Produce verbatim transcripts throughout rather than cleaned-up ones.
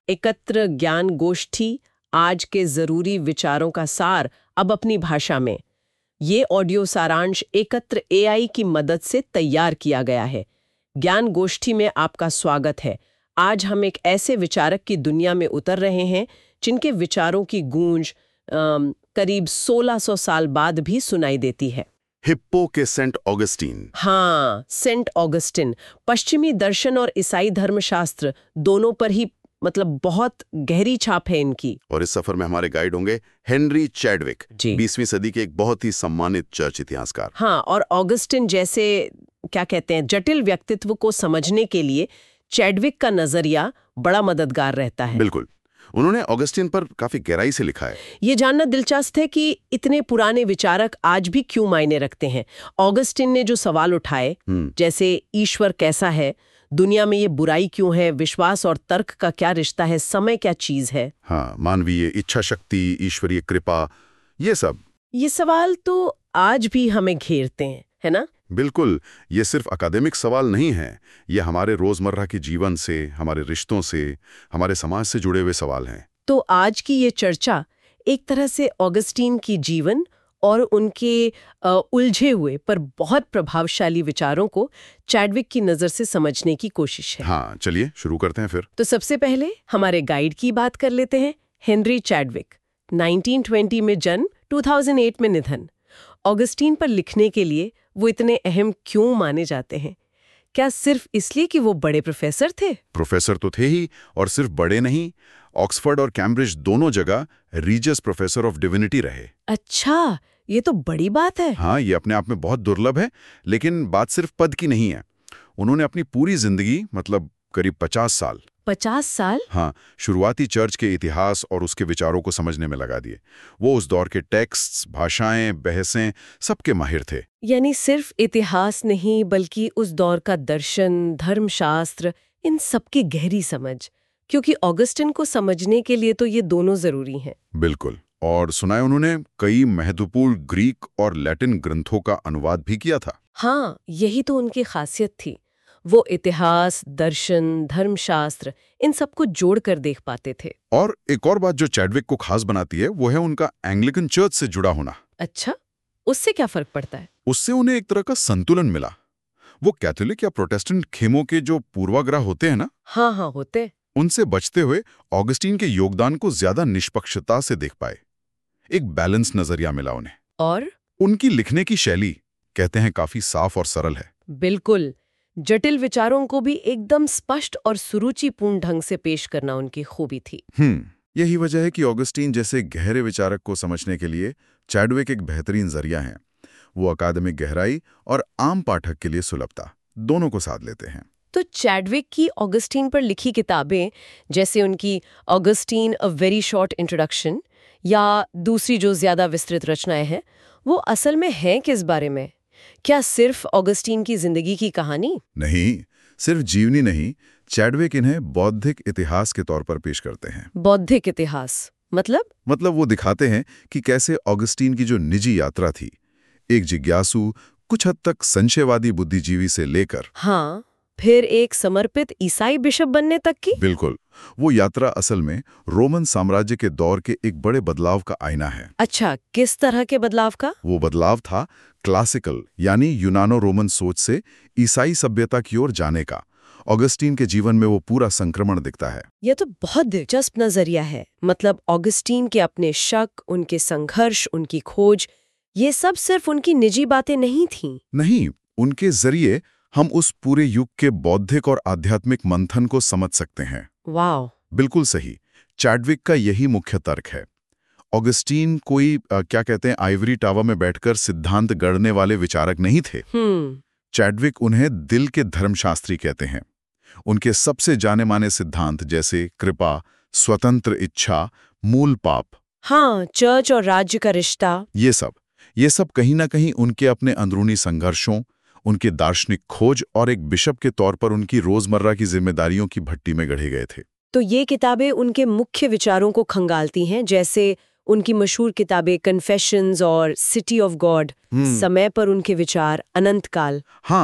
एकत्र ज्ञान गोष्ठी, आज के जरूरी विचारों का सार, अब अपनी भाषा में। ये ऑडियो सारांश एकत्र एआई की मदद से तैयार किया गया है। ज्ञान गोष्ठी में आपका स्वागत है। आज हम एक ऐसे विचारक की दुनिया में उतर रहे हैं जिनके विचारों की गूंज अम, करीब सोलह सौ साल बाद भी सुनाई देती है। हिप्पो के सेंट ऑगस्टीन। हाँ, सेंट ऑगस्टिन। पश्चिमी दर्शन और ईसाई धर्मशास्त्र दोनों पर ही मतलब बहुत गहरी छाप है इनकी। और इस सफर में हमारे गाइड होंगे हेनरी चैडविक, जी। बीसवीं सदी के एक बहुत ही सम्मानित चर्च इतिहासकार। हाँ, और ऑगस्टिन जैसे क्या कहते हैं जटिल व्यक्तित्व को समझने के लिए चैडविक का नजरिया बड़ा मददगार रहता है। बिल्कुल, उन्होंने ऑगस्टीन पर काफी गहराई से लिखा है। ये जानना दिलचस्प है कि इतने पुराने विचारक आज भी क्यों मायने रखते हैं। ऑगस्टिन ने जो सवाल उठाए, जैसे ईश्वर कैसा है, दुनिया में ये बुराई क्यों है, विश्वास और तर्क का क्या रिश्ता है, समय क्या चीज है, हाँ, मानवीय इच्छा शक्ति, ईश्वरीय कृपा, ये सब ये सवाल तो आज भी हमें घेरते हैं, है ना? बिल्कुल, ये सिर्फ अकादमिक सवाल नहीं है, ये हमारे रोजमर्रा के जीवन से, हमारे रिश्तों से, हमारे समाज से जुड़े हुए सवाल हैं। तो आज की ये चर्चा एक तरह से ऑगस्टीन की जीवन और उनके अ, उलझे हुए पर बहुत प्रभावशाली विचारों को चैडविक की नजर से समझने की कोशिश है। हाँ, चलिए शुरू करते हैं फिर। तो सबसे पहले हमारे गाइड की बात कर लेते हैं। हेनरी चैडविक, नाइनटीन ट्वेंटी में जन्म, टू थाउजेंड एट में निधन। ऑगस्टीन पर लिखने के लिए वो इतने अहम क्यों माने जाते हैं? क्या सिर्फ इसलिए कि वो बड़े प्रोफेसर थे? प्रोफेसर तो थे ही, और सिर्फ बड़े नहीं, ऑक्सफोर्ड और कैम्ब्रिज दोनों जगह रीजस प्रोफेसर ऑफ डिविनिटी रहे। अच्छा, ये तो बड़ी बात है। हाँ, ये अपने आप में बहुत दुर्लभ है, लेकिन बात सिर्फ पद की नहीं है। उन्होंने अपनी पूरी जिंदगी, मतलब करीब पचास साल पचास साल हाँ, शुरुआती चर्च के इतिहास और उसके विचारों को समझने में लगा दिए। वो उस दौर के टेक्स्ट्स, भाषाएं, बहसें, सबके माहिर थे। यानी सिर्फ इतिहास नहीं, बल्कि उस दौर का दर्शन, धर्मशास्त्र, इन सबकी गहरी समझ। क्योंकि ऑगस्टिन को समझने के लिए तो ये दोनों जरूरी हैं। बिल्कुल, और सुनाए उन्होंने कई महत्वपूर्ण ग्रीक और लैटिन ग्रंथों का अनुवाद भी किया था। हाँ, यही तो उनकी खासियत थी। वो इतिहास, दर्शन, धर्मशास्त्र, इन सबको जोड़कर देख पाते थे। और एक और बात जो चैडविक को खास बनाती है, वो है उनका एंग्लिकन चर्च से जुड़ा होना। अच्छा, उससे क्या फर्क पड़ता है? उससे उन्हें एक तरह का संतुलन मिला। वो कैथोलिक या प्रोटेस्टेंट खेमों के जो पूर्वाग्रह होते हैं ना, हाँ हाँ होते, उनसे बचते हुए ऑगस्टीन के योगदान को ज्यादा निष्पक्षता से देख पाए। एक बैलेंस नजरिया मिला उन्हें। और उनकी लिखने की शैली, कहते हैं, काफी साफ और सरल है। बिल्कुल, जटिल विचारों को भी एकदम स्पष्ट और सुरुचिपूर्ण ढंग से पेश करना उनकी खूबी थी। हम्म यही वजह है कि ऑगस्टीन जैसे गहरे विचारक को समझने के लिए चैडविक एक बेहतरीन जरिया है। वो अकादमिक गहराई और आम पाठक के लिए सुलभता, दोनों को साध लेते हैं। तो चैडविक की ऑगस्टीन पर लिखी किताबें, जैसे उनकी Augustine a very short introduction या दूसरी जो ज्यादा विस्तृत रचनाएं हैं, वो असल में हैं किस बारे में? क्या सिर्फ ऑगस्टीन की जिंदगी की कहानी? नहीं, सिर्फ जीवनी नहीं, चैडविक इन्हें बौद्धिक इतिहास के तौर पर पेश करते हैं। बौद्धिक इतिहास मतलब? मतलब वो दिखाते हैं कि कैसे ऑगस्टीन की जो निजी यात्रा थी, एक जिज्ञासु, कुछ हद तक संशयवादी बुद्धिजीवी से लेकर, हाँ, फिर एक समर्पित ईसाई बिशप बनने तक की। बिल्कुल, वो यात्रा असल में रोमन साम्राज्य के दौर के एक बड़े बदलाव का आईना है। अच्छा, किस तरह के बदलाव का? वो बदलाव था क्लासिकल यानी यूनानो रोमन सोच से ईसाई सभ्यता की ओर जाने का। ऑगस्टीन के जीवन में वो पूरा संक्रमण दिखता है। यह तो बहुत दिलचस्प नजरिया है। मतलब ऑगस्टीन के अपने शक, उनके संघर्ष, उनकी खोज, ये सब सिर्फ उनकी निजी बातें नहीं थीं। नहीं, उनके जरिए हम उस पूरे युग के बौद्धिक और आध्यात्मिक मंथन को समझ सकते हैं। वाह, बिल्कुल सही। चैडविक का यही मुख्य तर्क है। ऑगस्टीन कोई आ, क्या कहते हैं आइवरी टावर में बैठकर सिद्धांत गढ़ने वाले विचारक नहीं थे। हम्म चैडविक उन्हें दिल के धर्मशास्त्री कहते हैं। उनके सबसे जाने माने सिद्धांत जैसे कृपा, स्वतंत्र इच्छा, मूल पाप, हाँ, चर्च और राज्य का रिश्ता, ये सब ये सब कहीं ना कहीं उनके अपने अंदरूनी संघर्षों, उनके दार्शनिक खोज और एक बिशप के तौर पर उनकी रोजमर्रा की जिम्मेदारियों की भट्टी में गढ़े गए थे। तो ये किताबें उनके मुख्य विचारों को खंगालती हैं, जैसे उनकी मशहूर किताबें कन्फेशंस और सिटी ऑफ गॉड, समय पर उनके विचार, अनंत काल। हाँ,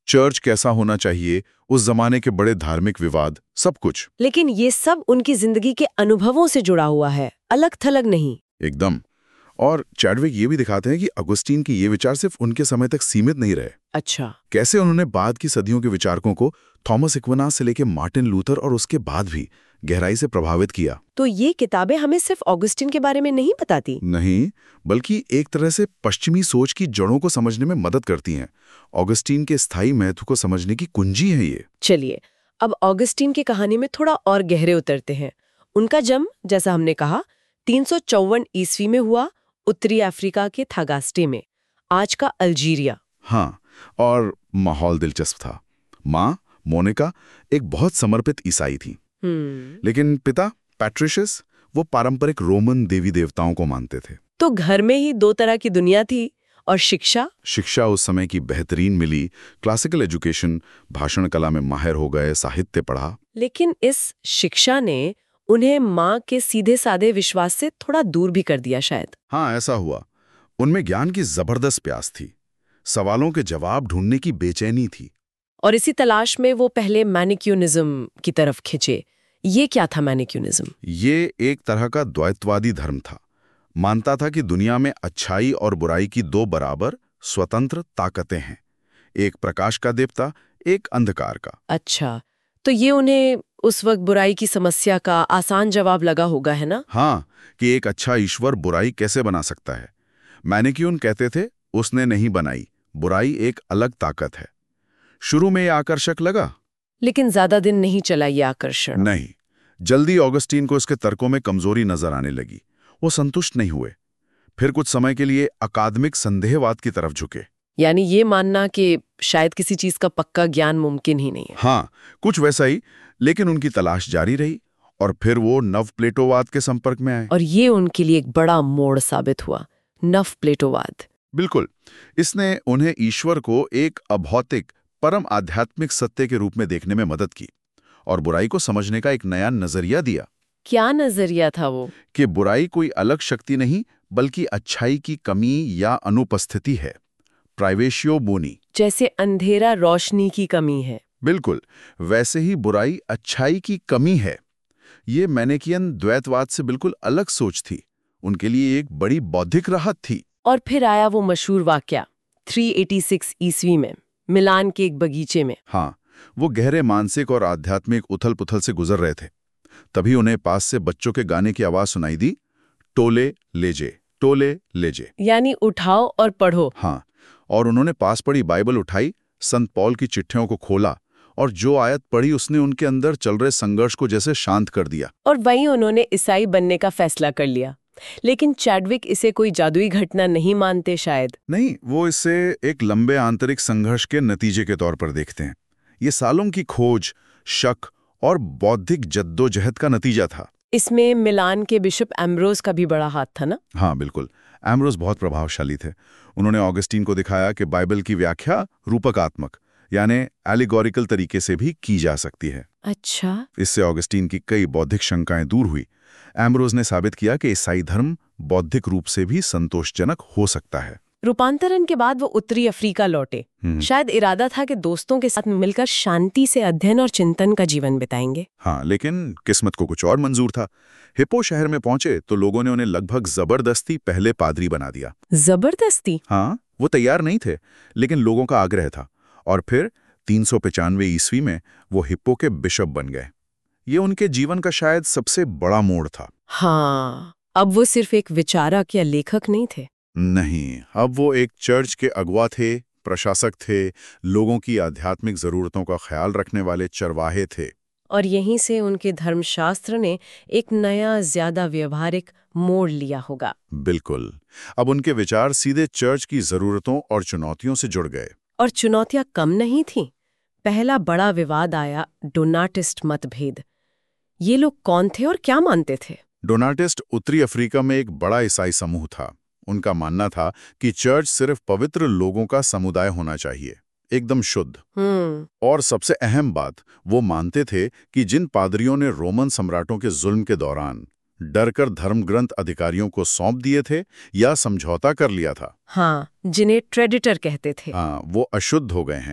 चर्च कैसा होना चाहिए, उस जमाने के बड़े धार्मिक विवाद, सब कुछ। लेकिन ये सब उनकी जिंदगी के अनुभवों से जुड़ा हुआ है, अलग थलग नहीं। एकदम। और चैडविक ये भी दिखाते हैं कि अगुस्टीन के ये विचार सिर्फ उनके समय तक सीमित नहीं रहे। अच्छा। कैसे उन्होंने बाद की सदियों के विचारकों को थॉमस एक्विनास से लेकर मार्टिन लूथर और उसके बाद भी गहराई से प्रभावित किया। तो ये किताबें हमें सिर्फ ऑगस्टीन के बारे में नहीं बताती? नहीं, बल्कि एक तरह से पश्चिमी सोच की जड़ों को समझने में मदद करती हैं। ऑगस्टीन के स्थायी महत्व को समझने की कुंजी है ये। चलिए, अब ऑगस्टीन की कहानी में थोड़ा और गहरे उतरते हैं। उनका जन्म, जैसा हमने कहा, तीन सौ चौवन ईस्वी में हुआ, उत्तरी अफ्रीका के थागास्टे में, आज का अल्जीरिया। हाँ, और माहौल दिलचस्प था। माँ मोनिका एक बहुत समर्पित ईसाई थी, लेकिन पिता पैट्रिशियस वो पारंपरिक रोमन देवी देवताओं को मानते थे। तो घर में ही दो तरह की दुनिया थी। और शिक्षा शिक्षा उस समय की बेहतरीन मिली, क्लासिकल एजुकेशन, भाषण कला में माहिर हो गए, साहित्य पढ़ा। लेकिन इस शिक्षा ने उन्हें माँ के सीधे साधे विश्वास से थोड़ा दूर भी कर दिया शायद। हाँ, ऐसा हुआ। उनमें ज्ञान की जबरदस्त प्यास थी, सवालों के जवाब ढूंढने की बेचैनी थी। और इसी तलाश में वो पहले मैनिक्यूनिज्म की तरफ खिंचे। ये क्या था मैनिक्यूनिज्म? ये एक तरह का द्वैतवादी धर्म था। मानता था कि दुनिया में अच्छाई और बुराई की दो बराबर स्वतंत्र ताकतें हैं, एक प्रकाश का देवता, एक अंधकार का। अच्छा, तो ये उन्हें उस वक्त बुराई की समस्या का आसान जवाब लगा होगा, है ना? हाँ, कि एक अच्छा ईश्वर बुराई कैसे बना सकता है। मैनिक्यून कहते थे उसने नहीं बनाई, बुराई एक अलग ताकत है। शुरू में ये आकर्षक लगा, लेकिन ज्यादा दिन नहीं चला ये आकर्षण। नहीं, जल्दी ऑगस्टीन को इसके तर्कों में कमजोरी नजर आने लगी। वो संतुष्ट नहीं हुए, फिर कुछ समय के लिए अकादमिक संदेहवाद की तरफ झुके। यानी ये मानना कि शायद किसी चीज का पक्का ज्ञान मुमकिन ही नहीं है। हाँ, कुछ वैसा ही, लेकिन उनकी तलाश जारी रही और फिर वो नव प्लेटोवाद के संपर्क में आए। और ये उनके लिए एक बड़ा मोड़ साबित हुआ, नव प्लेटोवाद। बिल्कुल, इसने उन्हें ईश्वर को एक अभौतिक परम आध्यात्मिक सत्य के रूप में देखने में मदद की और बुराई को समझने का एक नया नजरिया दिया। क्या नजरिया था वो? कि बुराई कोई अलग शक्ति नहीं, बल्कि अच्छाई की कमी या अनुपस्थिति है, प्राइवेशियो बोनी। जैसे अंधेरा रोशनी की कमी है। बिल्कुल, वैसे ही बुराई अच्छाई की कमी है। ये मैनिकियन द्वैतवाद से बिल्कुल अलग सोच थी, उनके लिए एक बड़ी बौद्धिक राहत थी। और फिर आया वो मशहूर वाकया तीन सौ छियासी ईस्वी में मिलान के एक बगीचे में। हाँ, वो गहरे मानसिक और आध्यात्मिक उथल पुथल से गुजर रहे थे। तभी उन्हें पास से बच्चों के गाने की आवाज सुनाई दी, टोले लेजे, टोले लेजे, यानी उठाओ और पढ़ो। हाँ, और उन्होंने पास पड़ी बाइबल उठाई, संत पौल की चिट्ठियों को खोला और जो आयत पढ़ी उसने उनके अंदर चल रहे संघर्ष को जैसे शांत कर दिया। और वहीं उन्होंने ईसाई बनने का फैसला कर लिया। लेकिन चैडविक इसे कोई जादुई घटना नहीं मानते शायद। नहीं, वो इसे एक लंबे आंतरिक संघर्ष के नतीजे के तौर पर देखते हैं। ये सालों की खोज, शक और बौद्धिक जद्दोजहद का नतीजा था। इसमें मिलान के बिशप एम्ब्रोस का भी बड़ा हाथ था ना? हाँ, बिल्कुल। एम्ब्रोस बहुत प्रभावशाली थे। उन्होंने ऑगस्टीन को दिखाया कि बाइबल की व्याख्या रूपकात्मक यानी एलिगोरिकल तरीके से भी की जा सकती है। अच्छा। इससे ऑगस्टीन की कई बौद्धिक शंकाएं दूर हुई। एम्ब्रोस ने साबित किया कि ईसाई धर्म बौद्धिक रूप से भी संतोषजनक हो सकता है। रूपांतरण के बाद वो उत्तरी अफ्रीका लौटे। शायद इरादा था कि दोस्तों के साथ मिलकर शांति से अध्ययन और चिंतन का जीवन बिताएंगे। हाँ, लेकिन किस्मत को कुछ और मंजूर था। हिप्पो शहर में पहुंचे तो लोगों ने उन्हें लगभग जबरदस्ती पहले पादरी बना दिया। जबरदस्ती? हाँ, वो तैयार नहीं थे, लेकिन लोगों का आग्रह था। और फिर तीन सौ पचानवे ईस्वी में वो हिप्पो के बिशप बन गए। ये उनके जीवन का शायद सबसे बड़ा मोड़ था। हाँ, अब वो सिर्फ एक विचारक या लेखक नहीं थे। नहीं, अब वो एक चर्च के अगुवा थे, प्रशासक थे, लोगों की आध्यात्मिक जरूरतों का ख्याल रखने वाले चरवाहे थे। और यहीं से उनके धर्मशास्त्र ने एक नया, ज्यादा व्यवहारिक मोड़ लिया होगा। बिल्कुल, अब उनके विचार सीधे चर्च की जरूरतों और चुनौतियों से जुड़ गए। और चुनौतियां कम नहीं थीं। पहला बड़ा विवाद आया, डोनाटिस्ट मतभेद। ये लोग कौन थे और क्या मानते थे? डोनाटिस्ट उत्तरी अफ्रीका में एक बड़ा ईसाई समूह था। उनका मानना था कि चर्च सिर्फ पवित्र लोगों का समुदाय होना चाहिए, एकदम शुद्ध। हम्म। और सबसे अहम बात, वो मानते थे कि जिन पादरियों ने रोमन सम्राटों के जुल्म के दौरान डरकर धर्म ग्रंथ अधिकारियों को सौंप दिए थे या समझौता कर लिया था, हाँ, जिन्हें ट्रेडिटर कहते थे, हाँ, वो अशुद्ध हो गए हैं।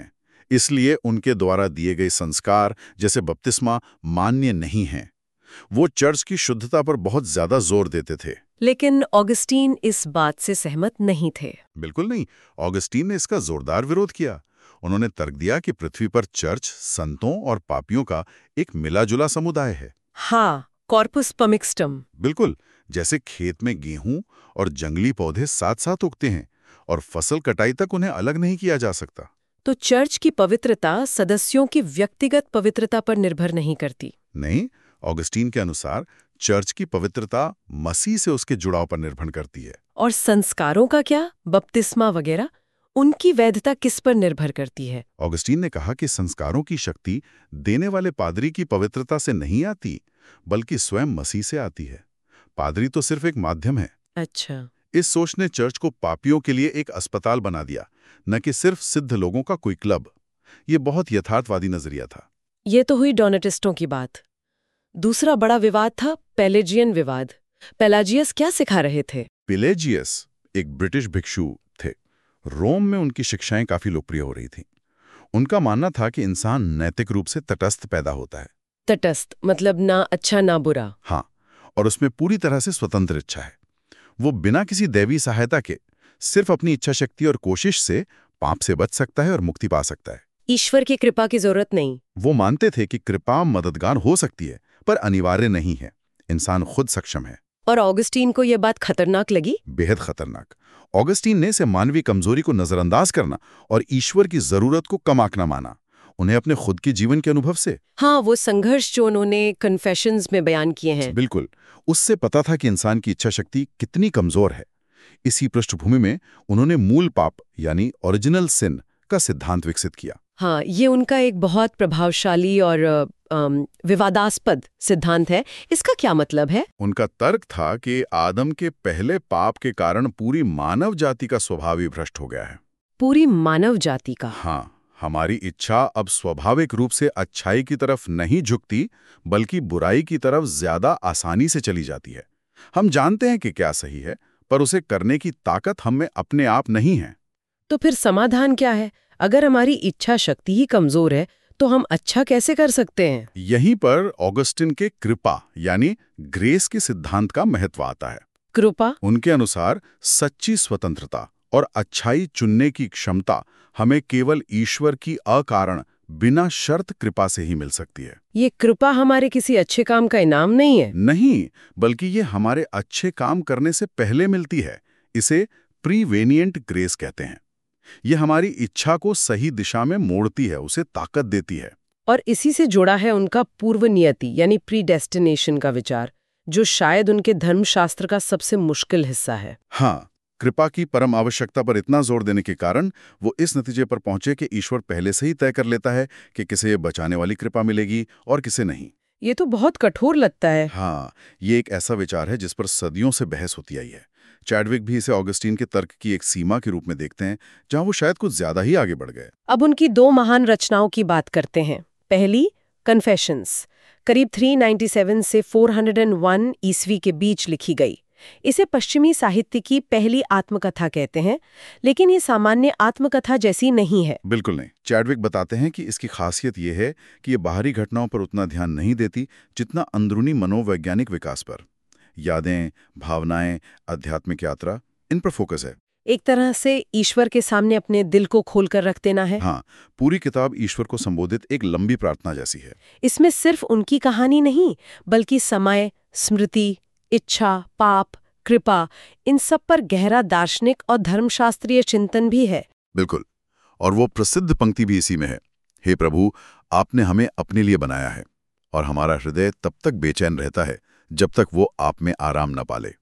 इसलिए उनके द्वारा दिए गए संस्कार जैसे बपतिस्मा मान्य नहीं हैं। वो चर्च की शुद्धता पर बहुत ज्यादा जोर देते थे। लेकिन ऑगस्टीन इस बात से सहमत नहीं थे। बिल्कुल नहीं। ऑगस्टीन ने इसका जोरदार विरोध किया। उन्होंने तर्क दिया कि पृथ्वी पर चर्च संतों और पापियों का एक मिला-जुला समुदाय है। हाँ, कॉर्पस पमिक्स्टम। बिल्कुल, जैसे खेत में गेहूं और जंगली पौधे साथ-साथ उगते हैं और फसल कटाई तक उन्हें अलग नहीं किया जा सकता। तो चर्च की पवित्रता सदस्यों की व्यक्तिगत पवित्रता पर निर्भर नहीं करती। नहीं, ऑगस्टीन के अनुसार चर्च की पवित्रता मसीह से उसके जुड़ाव पर निर्भर करती है। और संस्कारों का क्या, बपतिस्मा वगैरह, उनकी वैधता किस पर निर्भर करती है? ऑगस्टीन ने कहा कि संस्कारों की शक्ति देने वाले पादरी की पवित्रता से नहीं आती, बल्कि स्वयं मसीह से आती है। पादरी तो सिर्फ एक माध्यम है। अच्छा। इस सोच ने चर्च को पापियों के लिए एक अस्पताल बना दिया, न कि सिर्फ सिद्ध लोगों का कोई क्लब। ये बहुत यथार्थवादी नजरिया था। ये तो हुई डोनेटिस्टों की बात। दूसरा बड़ा विवाद था पेलेजियन विवाद। पेलाजियस क्या सिखा रहे थे? पेलेजियस एक ब्रिटिश भिक्षु थे। रोम में उनकी शिक्षाएं काफी लोकप्रिय हो रही थीं। उनका मानना था कि इंसान नैतिक रूप से तटस्थ पैदा होता है। तटस्थ मतलब ना अच्छा ना बुरा। हाँ, और उसमें पूरी तरह से स्वतंत्र इच्छा है। वो बिना किसी दैवी सहायता के सिर्फ अपनी इच्छा शक्ति और कोशिश से पाप से बच सकता है और मुक्ति पा सकता है। ईश्वर की कृपा की जरूरत नहीं। वो मानते थे कि कृपा मददगार हो सकती है, पर अनिवार्य नहीं है। इंसान खुद सक्षम है। और ऑगस्टीन को यह बात खतरनाक लगी? बेहद खतरनाक। ऑगस्टीन ने इसे मानवीय कमजोरी को नजरअंदाज करना और ईश्वर की जरूरत को कम आंकना माना, उन्हें अपने खुद के जीवन के अनुभव से। हाँ, वो संघर्ष जो उन्होंने कन्फेशंस में बयान किए हैं। बिल्कुल, उससे पता था कि इंसान की इच्छा शक्ति कितनी कमजोर है। इसी पृष्ठभूमि में उन्होंने मूल पाप यानी ओरिजिनल सिन का सिद्धांत विकसित किया। हाँ, ये उनका एक बहुत प्रभावशाली और अम, विवादास्पद सिद्धांत है। इसका क्या मतलब है? उनका तर्क था कि आदम के पहले पाप के कारण पूरी मानव जाति का स्वभाव ही भ्रष्ट हो गया है। पूरी मानव जाति का? हाँ, हमारी इच्छा अब स्वाभाविक रूप से अच्छाई की तरफ नहीं झुकती, बल्कि बुराई की तरफ ज्यादा आसानी से चली जाती है। हम जानते हैं कि क्या सही है, पर उसे करने की ताकत हम में अपने आप नहीं है। तो फिर समाधान क्या है? अगर हमारी इच्छा शक्ति ही कमजोर है तो हम अच्छा कैसे कर सकते हैं? यहीं पर ऑगस्टिन के कृपा यानी ग्रेस के सिद्धांत का महत्व आता है। कृपा? उनके अनुसार सच्ची स्वतंत्रता और अच्छाई चुनने की क्षमता हमें केवल ईश्वर की अकारण बिना शर्त कृपा से ही मिल सकती है। ये कृपा हमारे किसी अच्छे काम का इनाम नहीं है? नहीं, बल्कि ये हमारे अच्छे काम करने से पहले मिलती है। इसे प्रीवेनिएंट ग्रेस कहते हैं। ये हमारी इच्छा को सही दिशा में मोड़ती है, उसे ताकत देती है। और इसी से जुड़ा है उनका पूर्व नियति यानी प्रीडेस्टिनेशन का विचार, जो शायद उनके धर्मशास्त्र का सबसे मुश्किल हिस्सा है। हाँ, कृपा की परम आवश्यकता पर इतना जोर देने के कारण वो इस नतीजे पर पहुंचे कि ईश्वर पहले से ही तय कर लेता है कि किसे बचाने वाली कृपा मिलेगी और किसे नहीं। ये तो बहुत कठोर लगता है। हाँ, ये एक ऐसा विचार है जिस पर सदियों से बहस होती आई है। चैडविक भी इसे ऑगस्टीन के तर्क की एक सीमा के रूप में देखते हैं, जहां वो शायद कुछ ज्यादा ही आगे बढ़ गए। अब उनकी दो महान रचनाओं की बात करते हैं। पहली, कन्फेशंस, करीब तीन सौ सत्तानवे से चार सौ एक ईस्वी के बीच लिखी गई। इसे पश्चिमी साहित्य की पहली आत्मकथा कहते हैं, लेकिन ये सामान्य आत्मकथा जैसी नहीं है। बिल्कुल नहीं। चैडविक बताते हैं कि इसकी खासियत ये है कि ये बाहरी घटनाओं पर उतना ध्यान नहीं देती जितना अंदरूनी मनोवैज्ञानिक विकास पर। यादें, भावनाएं, आध्यात्मिक यात्रा, इन पर फोकस है। एक तरह से ईश्वर के सामने अपने दिल को खोलकर रख देना है। हाँ, पूरी किताब ईश्वर को संबोधित एक लंबी प्रार्थना जैसी है। इसमें सिर्फ उनकी कहानी नहीं, बल्कि समय, स्मृति, इच्छा, पाप, कृपा, इन सब पर गहरा दार्शनिक और धर्मशास्त्रीय चिंतन भी है। बिल्कुल, और वो प्रसिद्ध पंक्ति भी इसी में है, हे प्रभु, आपने हमें अपने लिए बनाया है और हमारा हृदय तब तक बेचैन रहता है जब तक वो आप में आराम न पाले।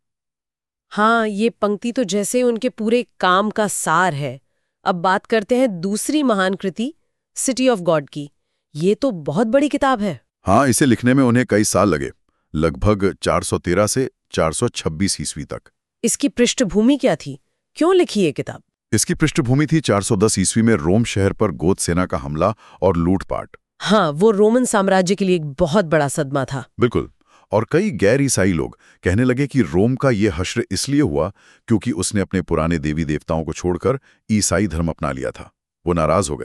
हाँ, ये पंक्ति तो जैसे उनके पूरे काम का सार है। अब बात करते हैं दूसरी महान कृति, सिटी ऑफ गॉड की। ये तो बहुत बड़ी किताब है। हाँ, इसे लिखने में उन्हें कई साल लगे, लगभग चार सौ तेरह से चार सौ छब्बीस ईस्वी तक। इसकी पृष्ठभूमि क्या थी? क्यों लिखी ये किताब? इसकी पृष्ठभूमि थी चार सौ दस ईस्वी में रोम शहर पर गोथ सेना का हमला और लूटपाट। हाँ, वो रोमन साम्राज्य के लिए एक बहुत बड़ा सदमा था। बिल्कुल, और कई गैर ईसाई लोग कहने लगे कि रोम का ये हश्र इसलिए हुआ क्योंकि उसने अपने पुराने देवी देवताओं को छोड़कर ईसाई धर्म अपना लिया था। वो नाराज हो गए।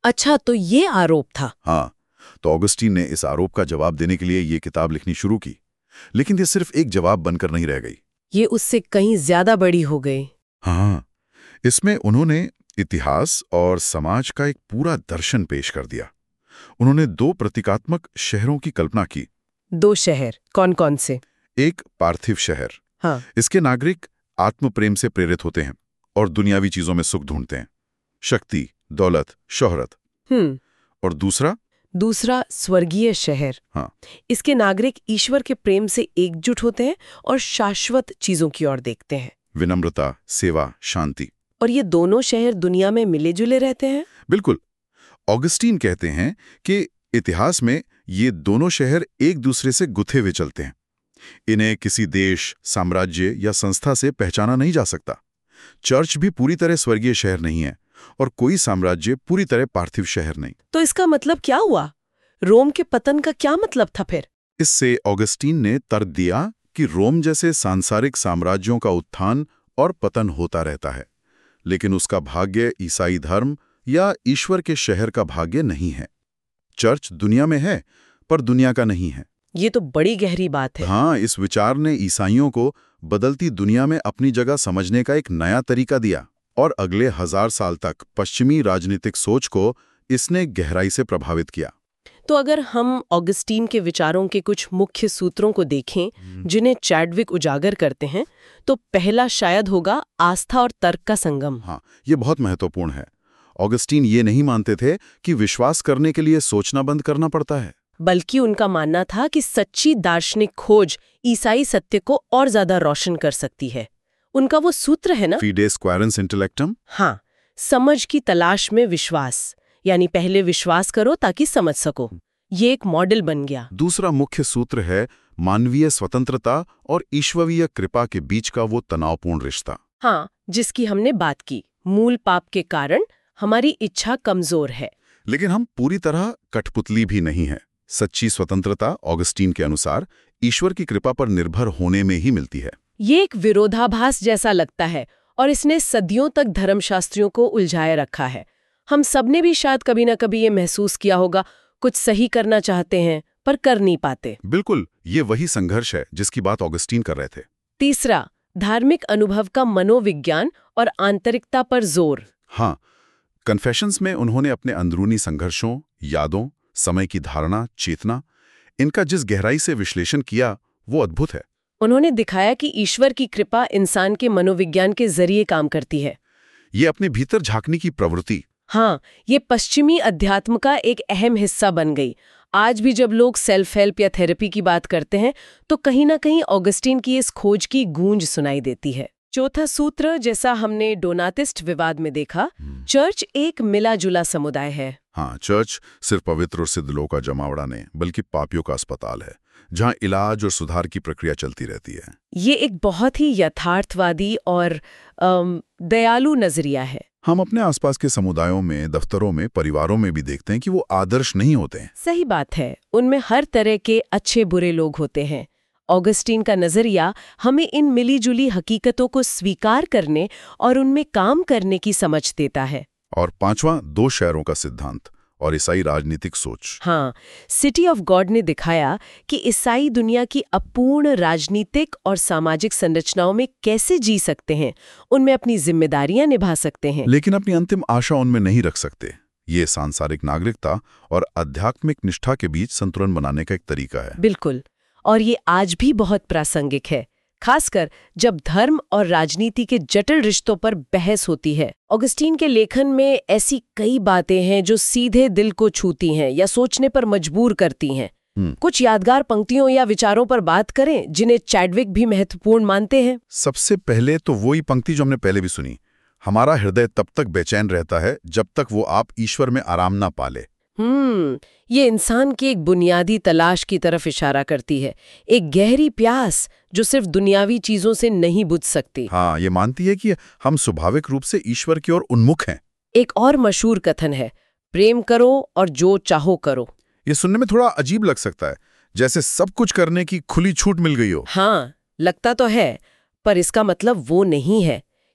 अच्छा, तो ये आरोप था। हाँ, तो ऑगस्टीन ने इस आरोप का जवाब देने के लिए ये किताब लिखनी शुरू की, लेकिन ये सिर्फ एक जवाब बनकर नहीं रह गई। ये उससे कहीं ज्यादा बड़ी हो गई। हाँ, इसमें उन्होंने इतिहास और समाज का एक पूरा दर्शन पेश कर दिया। उन्होंने दो प्रतीकात्मक शहरों की कल्पना की। दो शहर कौन कौन से? एक पार्थिव शहर, हाँ। इसके नागरिक आत्म प्रेम से प्रेरित होते हैं और दुनियावी चीजों में सुख ढूंढते हैं, शक्ति, दौलत, शोहरत। हम्म और दूसरा दूसरा स्वर्गीय शहर। हाँ, इसके नागरिक ईश्वर के प्रेम से एकजुट होते हैं और शाश्वत चीजों की ओर देखते हैं। विनम्रता, सेवा, शांति। और ये दोनों शहर दुनिया में मिले जुले रहते हैं। बिल्कुल। ऑगस्टीन कहते हैं कि इतिहास में ये दोनों शहर एक दूसरे से गुथे हुए चलते हैं। इन्हें किसी देश, साम्राज्य या संस्था से पहचाना नहीं जा सकता। चर्च भी पूरी तरह स्वर्गीय शहर नहीं है और कोई साम्राज्य पूरी तरह पार्थिव शहर नहीं। तो इसका मतलब क्या हुआ? रोम के पतन का क्या मतलब था फिर? इससे ऑगस्टीन ने तर्क दिया कि रोम जैसे सांसारिक साम्राज्यों का उत्थान और पतन होता रहता है, लेकिन उसका भाग्य ईसाई धर्म या ईश्वर के शहर का भाग्य नहीं है। चर्च दुनिया में है, पर दुनिया का नहीं है। ये तो बड़ी गहरी बात है। हाँ, इस विचार ने ईसाइयों को बदलती दुनिया में अपनी जगह समझने का एक नया तरीका दिया और अगले हजार साल तक पश्चिमी राजनीतिक सोच को इसने गहराई से प्रभावित किया। तो अगर हम ऑगस्टीन के विचारों के कुछ मुख्य सूत्रों को देखें जिन्हें चैडविक उजागर करते हैं, तो पहला शायद होगा आस्था और तर्क का संगम। हाँ, ये बहुत महत्वपूर्ण है। ऑगस्टीन ये नहीं मानते थे कि विश्वास करने के लिए सोचना बंद करना पड़ता है, बल्कि उनका मानना था कि सच्ची दार्शनिक खोज ईसाई सत्य को और ज्यादा रोशन कर सकती है। उनका वो सूत्र है ना, फिडेस क्वारेंस इंटेलेक्टम। हाँ, समझ की तलाश में विश्वास, यानी पहले विश्वास करो ताकि समझ सको। ये एक मॉडल बन गया। दूसरा मुख्य सूत्र है मानवीय स्वतंत्रता और ईश्वरीय कृपा के बीच का वो तनावपूर्ण रिश्ता। हाँ, जिसकी हमने बात की। मूल पाप के कारण हमारी इच्छा कमजोर है, लेकिन हम पूरी तरह कठपुतली भी नहीं है। सच्ची स्वतंत्रता ऑगस्टीन के अनुसार ईश्वर की कृपा पर निर्भर होने में ही मिलती है। ये एक विरोधाभास जैसा लगता है और इसने सदियों तक धर्मशास्त्रियों को उलझाए रखा है। हम सबने भी शायद कभी ना कभी ये महसूस किया होगा, कुछ सही करना चाहते हैं पर कर नहीं पाते। बिल्कुल, ये वही संघर्ष है जिसकी बात ऑगस्टीन कर रहे थे। तीसरा, धार्मिक अनुभव का मनोविज्ञान और आंतरिकता पर जोर। हाँ, कन्फेशंस में उन्होंने अपने अंदरूनी संघर्षों, यादों, समय की धारणा, चेतना, इनका जिस गहराई से विश्लेषण किया वो अद्भुत है। उन्होंने दिखाया कि ईश्वर की कृपा इंसान के मनोविज्ञान के जरिए काम करती है। ये अपने भीतर झांकने की प्रवृत्ति। हाँ, ये पश्चिमी अध्यात्म का एक अहम हिस्सा बन गई। आज भी जब लोग सेल्फ हेल्प या थेरेपी की बात करते हैं तो कहीं ना कहीं ऑगस्टीन की इस खोज की गूंज सुनाई देती है। चौथा सूत्र, जैसा हमने डोनाटिस्ट विवाद में देखा, चर्च एक मिला जुला समुदाय है। हाँ, चर्च सिर्फ पवित्र और सिद्ध लोगों का जमावड़ा नहीं, बल्कि पापियों का अस्पताल है, जहाँ इलाज और सुधार की प्रक्रिया चलती रहती है। ये एक बहुत ही यथार्थवादी और अम, दयालु नजरिया है। हम अपने आसपास के समुदायों में, दफ्तरों में, परिवारों में भी देखते हैं कि वो आदर्श नहीं होते हैं। सही बात है, उनमें हर तरह के अच्छे बुरे लोग होते हैं। ऑगस्टीन का नजरिया हमें इन मिली-जुली हकीकतों को स्वीकार करने और उनमें काम करने की समझ देता है। और पांचवा, दो शहरों का सिद्धांत और ईसाई राजनीतिक सोच। हाँ, सिटी ऑफ गॉड ने दिखाया कि ईसाई दुनिया की अपूर्ण राजनीतिक और सामाजिक संरचनाओं में कैसे जी सकते हैं, उनमें अपनी जिम्मेदारियां निभा सकते हैं, लेकिन अपनी अंतिम आशा उनमें नहीं रख सकते। ये सांसारिक नागरिकता और आध्यात्मिक निष्ठा के बीच संतुलन बनाने का एक तरीका है। बिल्कुल, और ये आज भी बहुत प्रासंगिक है, खासकर जब धर्म और राजनीति के जटिल रिश्तों पर बहस होती है। ऑगस्टीन के लेखन में ऐसी कई बातें हैं जो सीधे दिल को छूती हैं या सोचने पर मजबूर करती हैं। कुछ यादगार पंक्तियों या विचारों पर बात करें जिन्हें चैडविक भी महत्वपूर्ण मानते हैं। सबसे पहले तो वही पंक्ति जो हमने पहले भी सुनी, हमारा हृदय तब तक बेचैन रहता है जब तक वो आप ईश्वर में आराम ना पाले। हम्म ये इंसान की एक बुनियादी तलाश की तरफ इशारा करती है, एक गहरी प्यास जो सिर्फ दुनियावी चीजों से नहीं बुझ सकती। हाँ, ये मानती है कि हम स्वाभाविक रूप से ईश्वर की ओर उन्मुख हैं। एक और मशहूर कथन है, प्रेम करो और जो चाहो करो। ये सुनने में थोड़ा अजीब लग सकता है, जैसे सब कुछ करने की खुली छूट मिल गई हो। हाँ, लगता तो है, पर इसका मतलब वो नहीं है,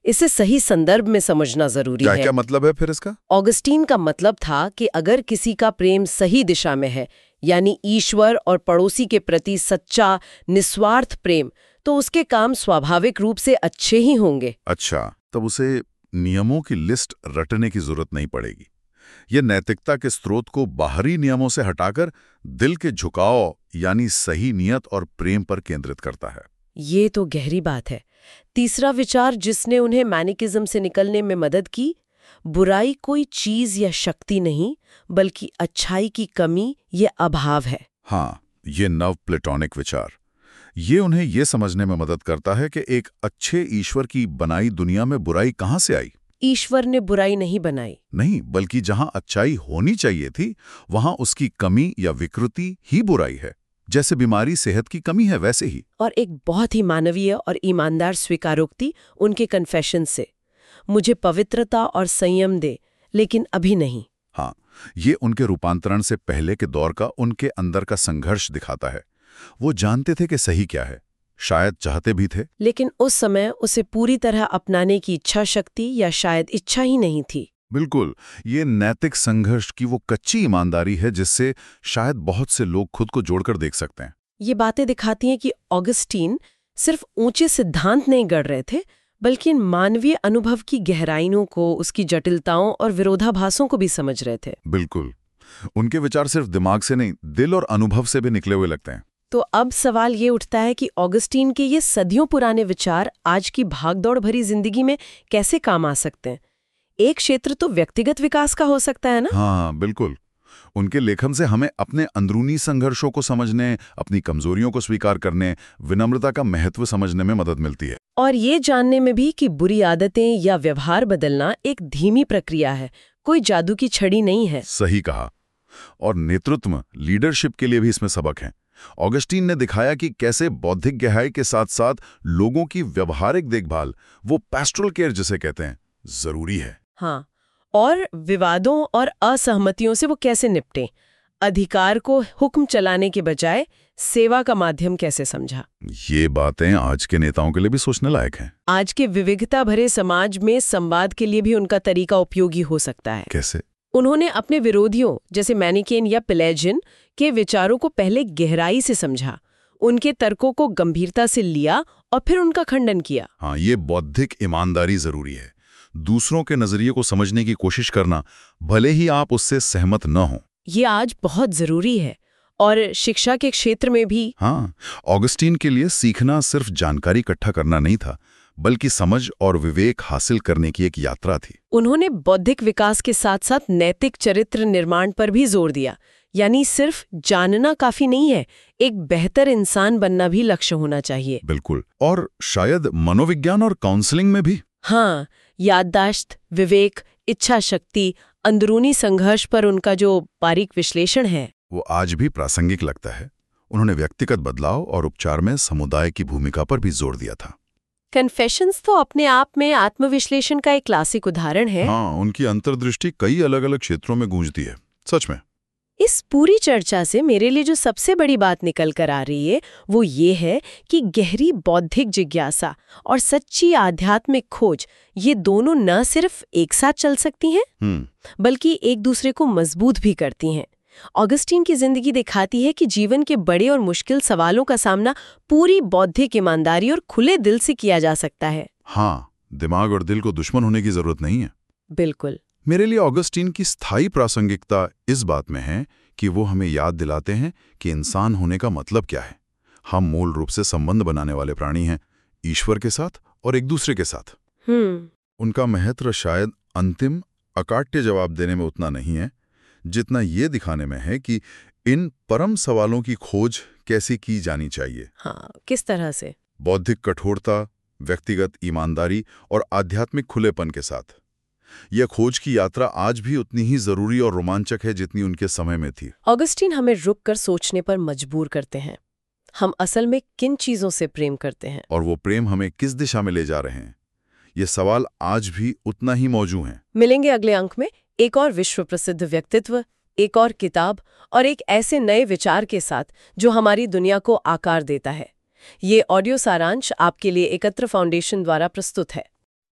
इसे सही संदर्भ में समझना जरूरी क्या है। क्या मतलब है फिर इसका? ऑगस्टीन का मतलब था कि अगर किसी का प्रेम सही दिशा में है, यानी ईश्वर और पड़ोसी के प्रति सच्चा निस्वार्थ प्रेम, तो उसके काम स्वाभाविक रूप से अच्छे ही होंगे। अच्छा, तब उसे नियमों की लिस्ट रटने की जरूरत नहीं पड़ेगी। ये नैतिकता के स्रोत को बाहरी नियमों से हटाकर दिल के झुकाव यानी सही नियत और प्रेम पर केंद्रित करता है। ये तो गहरी बात है। तीसरा विचार जिसने उन्हें मैनिकिज्म से निकलने में मदद की, बुराई कोई चीज या शक्ति नहीं, बल्कि अच्छाई की कमी या अभाव है। हाँ, ये नव प्लेटोनिक विचार, ये उन्हें ये समझने में मदद करता है कि एक अच्छे ईश्वर की बनाई दुनिया में बुराई कहाँ से आई। ईश्वर ने बुराई नहीं बनाई। नहीं, बल्कि जहां अच्छाई होनी चाहिए थी वहां उसकी कमी या विकृति ही बुराई है। जैसे बीमारी सेहत की कमी है, वैसे ही। और एक बहुत ही मानवीय और ईमानदार स्वीकारोक्ति उनके कन्फेशन से, मुझे पवित्रता और संयम दे, लेकिन अभी नहीं। हाँ, ये उनके रूपांतरण से पहले के दौर का उनके अंदर का संघर्ष दिखाता है। वो जानते थे कि सही क्या है, शायद चाहते भी थे, लेकिन उस समय उसे पूरी तरह अपनाने की इच्छा शक्ति या शायद इच्छा ही नहीं थी। बिल्कुल, ये नैतिक संघर्ष की वो कच्ची ईमानदारी है जिससे शायद बहुत से लोग खुद को जोड़कर देख सकते हैं। ये बातें दिखाती हैं कि ऑगस्टीन सिर्फ ऊंचे सिद्धांत नहीं गढ़ रहे थे, बल्कि इन मानवीय अनुभव की गहराइयों को, उसकी जटिलताओं और विरोधाभासों को भी समझ रहे थे। बिल्कुल, उनके विचार सिर्फ दिमाग से नहीं, दिल और अनुभव से भी निकले हुए लगते हैं। तो अब सवाल ये उठता है कि ऑगस्टीन के ये सदियों पुराने विचार आज की भागदौड़ भरी जिंदगी में कैसे काम आ सकते हैं। एक क्षेत्र तो व्यक्तिगत विकास का हो सकता है ना। हाँ, बिल्कुल। उनके लेखन से हमें अपने अंदरूनी संघर्षों को समझने, अपनी कमजोरियों को स्वीकार करने, विनम्रता का महत्व समझने में मदद मिलती है। और ये जानने में भी कि बुरी आदतें या व्यवहार बदलना एक धीमी प्रक्रिया है, कोई जादू की छड़ी नहीं है। सही कहा। और नेतृत्व, लीडरशिप के लिए भी इसमें सबक हैं। ऑगस्टीन ने दिखाया कि कैसे बौद्धिक गहराई के साथ साथ लोगों की व्यवहारिक देखभाल, वो पैस्टोरल केयर जिसे कहते हैं, जरूरी है। हाँ, और विवादों और असहमतियों से वो कैसे निपटें, अधिकार को हुक्म चलाने के बजाय सेवा का माध्यम कैसे समझा। ये बातें आज के नेताओं के लिए भी सोचने लायक हैं। आज के विविधता भरे समाज में संवाद के लिए भी उनका तरीका उपयोगी हो सकता है। कैसे? उन्होंने अपने विरोधियों जैसे मैनिकेन या पेलेजियन के विचारों को पहले गहराई से समझा, उनके तर्कों को गंभीरता से लिया और फिर उनका खंडन किया। हाँ, ये बौद्धिक ईमानदारी जरूरी है। दूसरों के नजरिए को समझने की कोशिश करना, भले ही आप उससे सहमत न हो। ये आज बहुत जरूरी है, और शिक्षा के क्षेत्र में भी। हाँ, ऑगस्टीन के लिए सीखना सिर्फ जानकारी इकट्ठा करना नहीं था, बल्कि समझ और विवेक हासिल करने की एक यात्रा थी। उन्होंने बौद्धिक विकास के साथ साथ नैतिक चरित्र निर्माण पर भी जोर दिया, यानी सिर्फ जानना काफी नहीं है, एक बेहतर इंसान बनना भी लक्ष्य होना चाहिए। बिल्कुल, और शायद मनोविज्ञान और काउंसलिंग में भी। हाँ, याददाश्त, विवेक, इच्छा शक्ति, अंदरूनी संघर्ष पर उनका जो बारीक विश्लेषण है, वो आज भी प्रासंगिक लगता है। उन्होंने व्यक्तिगत बदलाव और उपचार में समुदाय की भूमिका पर भी जोर दिया था। कन्फेशंस तो अपने आप में आत्मविश्लेषण का एक क्लासिक उदाहरण है। हाँ, उनकी अंतर्दृष्टि कई अलग अलग क्षेत्रों में गूंजती है, सच में। इस पूरी चर्चा से मेरे लिए जो सबसे बड़ी बात निकल कर आ रही है वो ये है कि गहरी बौद्धिक जिज्ञासा और सच्ची आध्यात्मिक खोज, ये दोनों न सिर्फ एक साथ चल सकती हैं, बल्कि एक दूसरे को मजबूत भी करती हैं। ऑगस्टीन की जिंदगी दिखाती है कि जीवन के बड़े और मुश्किल सवालों का सामना पूरी बौद्धिक ईमानदारी और खुले दिल से किया जा सकता है। हाँ, दिमाग और दिल को दुश्मन होने की जरूरत नहीं है। बिल्कुल। मेरे लिए ऑगस्टीन की स्थायी प्रासंगिकता इस बात में है कि वो हमें याद दिलाते हैं कि इंसान होने का मतलब क्या है। हम मूल रूप से संबंध बनाने वाले प्राणी हैं, ईश्वर के साथ और एक दूसरे के साथ। हम्म उनका महत्व शायद अंतिम अकाट्य जवाब देने में उतना नहीं है जितना ये दिखाने में है कि इन परम सवालों की खोज कैसे की जानी चाहिए। हाँ, किस तरह से? बौद्धिक कठोरता, व्यक्तिगत ईमानदारी और आध्यात्मिक खुलेपन के साथ। यह खोज की यात्रा आज भी उतनी ही जरूरी और रोमांचक है जितनी उनके समय में थी। ऑगस्टीन हमें रुककर सोचने पर मजबूर करते हैं। हम असल में किन चीजों से प्रेम करते हैं और वो प्रेम हमें किस दिशा में ले जा रहे हैं, ये सवाल आज भी उतना ही मौजूद है। मिलेंगे अगले अंक में एक और विश्व प्रसिद्ध व्यक्तित्व, एक और किताब और एक ऐसे नए विचार के साथ जो हमारी दुनिया को आकार देता है। ये ऑडियो सारांश आपके लिए एकत्र फाउंडेशन द्वारा प्रस्तुत है।